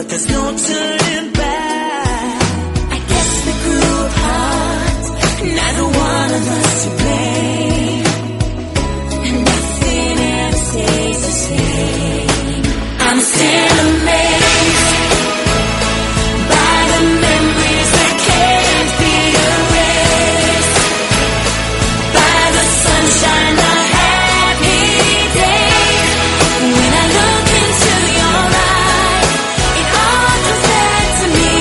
there's no turning back. I guess we grew apart, neither one of us to blame, and nothing ever stays the same. I'm still amazed by the memories that can't be erased, by the sunshine, the happy days. When I look into your eyes, it all comes back to me.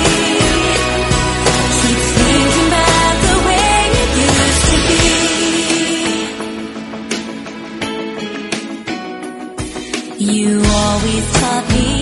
Keep thinking about the way it used to be. You always taught me